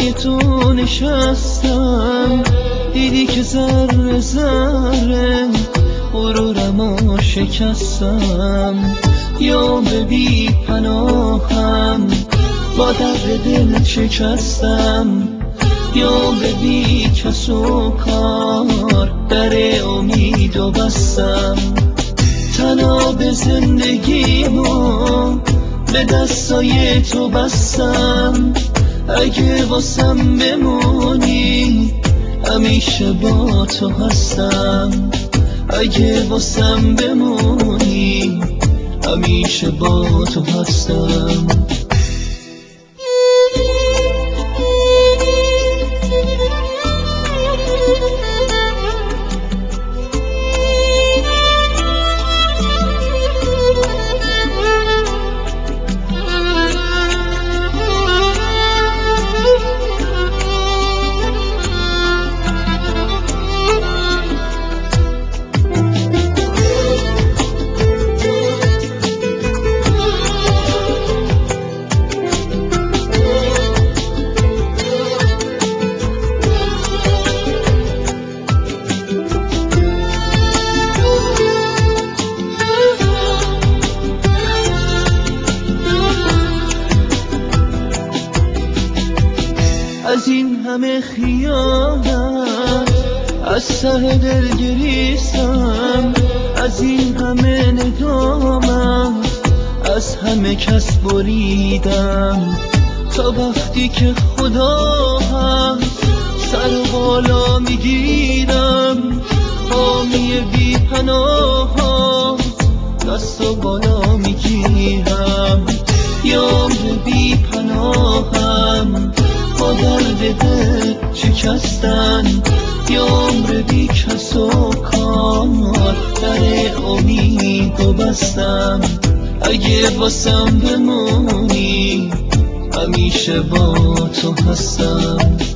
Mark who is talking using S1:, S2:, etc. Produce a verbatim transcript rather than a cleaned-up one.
S1: پای تو نشستم، دیدی که ذره ذره غرورمو شکستم. یا به بی پناهم با در دل شکستم، یا به بی کس و کار در امیدو بستم. تنها به زندگیمو به دستای تو بستم. اگه واسم بمونی همیشه با تو هستم. اگه واسم بمونی همیشه با تو هستم. از این همه خیانت از ته دل گریستم. از این همه ندامت از همه کس بریدم. تا وقتی که خدا هست سر بالا میگیرم. حامی بی پناه دست و بالا میگیرم. یا بی پناهم با درد دل شکستن، یا عمر بی کس و کار در امیدو بستم. اگه واسم بمونی همیشه با تو هستم.